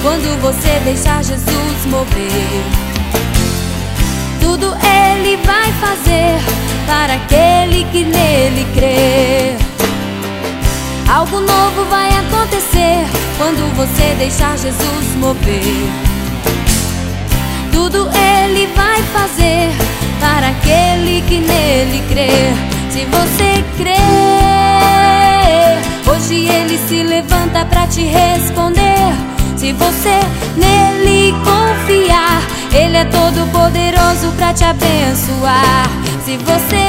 quando você deixar Jesus mover. Tudo Ele vai fazer para aquele que nele crê. Algo novo vai acontecer quando você deixar Jesus mover. Tudo Ele vai fazer para aquele que nele crê. Se você crer, hoje Ele se levanta para te responder. Se você nele confiar, Ele é todo poderoso para te abençoar. Se você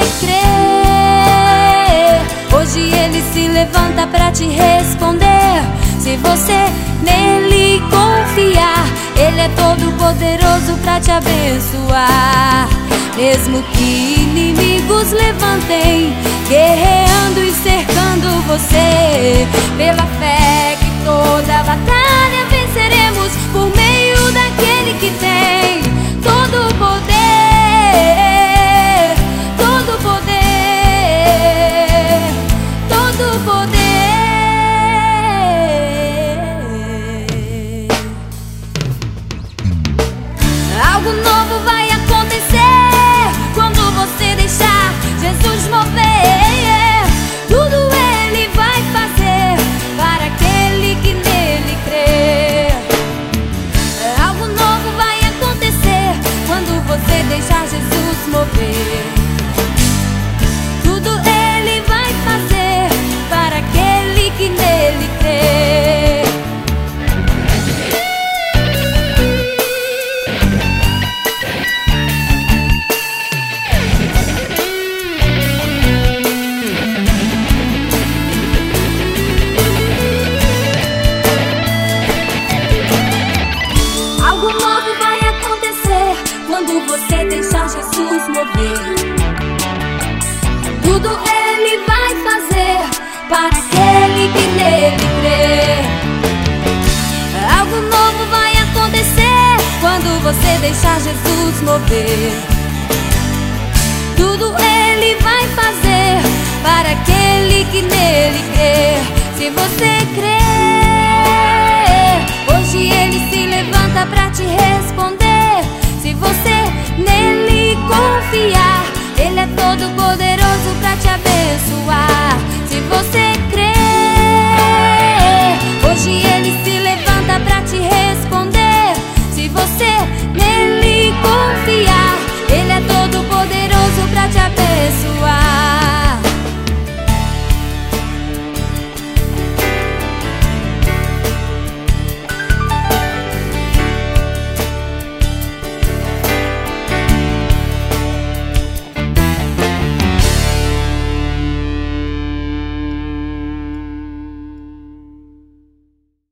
crer, hoje Ele se levanta para te responder. Se você nele confiar, Ele é todo poderoso para te abençoar. Mesmo que inimigos levantem, guerreando e cercando você, pela fé que toda batalha venceremos, por meio daquele que tem todo o poder, todo o poder, todo o poder. Algo novo vai acontecer quando você deixar Jesus mover. Tudo Ele vai fazer para aquele que nele crê. Algo novo vai acontecer quando você deixar Jesus mover. Tudo Ele vai fazer para aquele que nele crê. Algo novo vai acontecer quando você deixar Jesus mover. Tudo Ele vai fazer para aquele que nele crê. Algo novo vai acontecer quando você deixar Jesus mover. Tudo Ele vai fazer para aquele que nele crê. Se você crer, hoje Ele se levanta para te responder. Se você